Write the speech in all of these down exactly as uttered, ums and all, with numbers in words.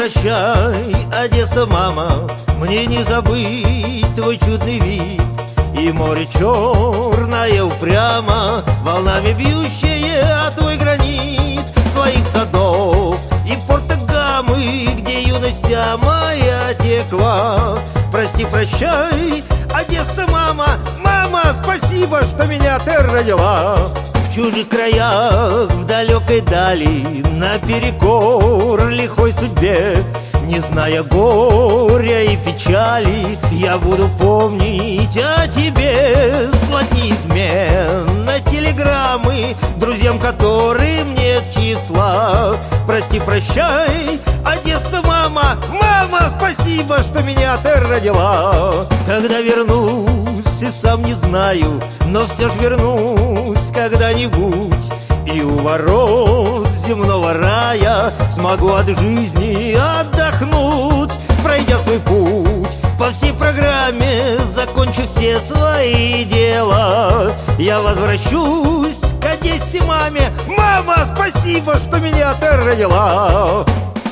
прощай, Одесса, мама, мне не забыть твой чудный вид. И море черное упрямо, волнами бьющее о твой гранит, твоих садов и порта Гамы, где юность вся моя текла. Прости, прощай, Одесса, мама, мама, спасибо, что меня ты родила. В чужих краях, в далекой дали, наперекор лихой судьбе, не зная горя и печали, я буду помнить о тебе. Слать неизменно телеграммы друзьям, которым нет числа. Прости, прощай, Одесса, мама, мама, спасибо, что меня ты родила. Когда вернусь, и сам не знаю, но все ж вернусь когда-нибудь, и у ворот земного рая смогу от жизни отдохнуть. Пройдя свой путь по всей программе, закончив все свои дела, я возвращусь к Одессе, маме. Мама, спасибо, что меня ты родила.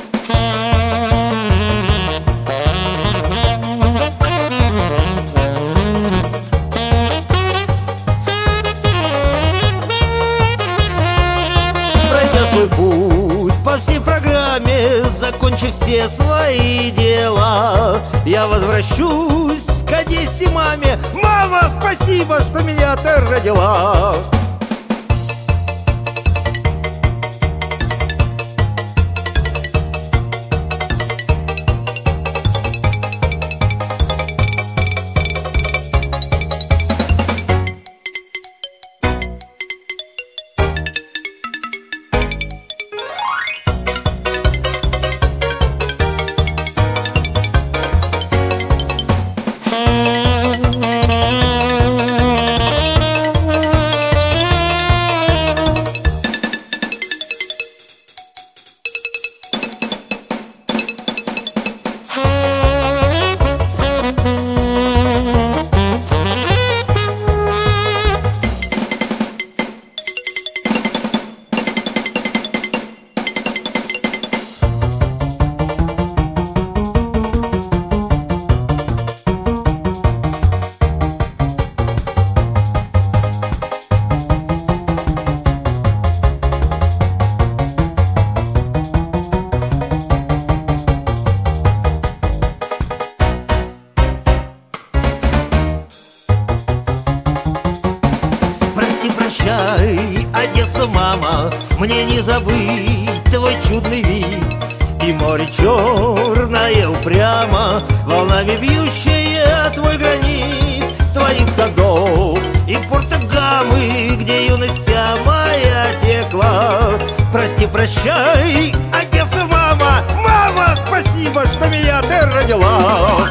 Свой путь по всей программе, закончив все свои дела, я возвращусь к Одессе, маме. Мама, спасибо, что меня ты родила. Прощай, Одесса, мама, мне не забыть твой чудный вид. И море черное упрямо, волнами бьющее твой гранит, твоих садов и порта Гамы, где юность вся моя текла. Прости, прощай, Одесса, мама, мама, спасибо, что меня ты родила.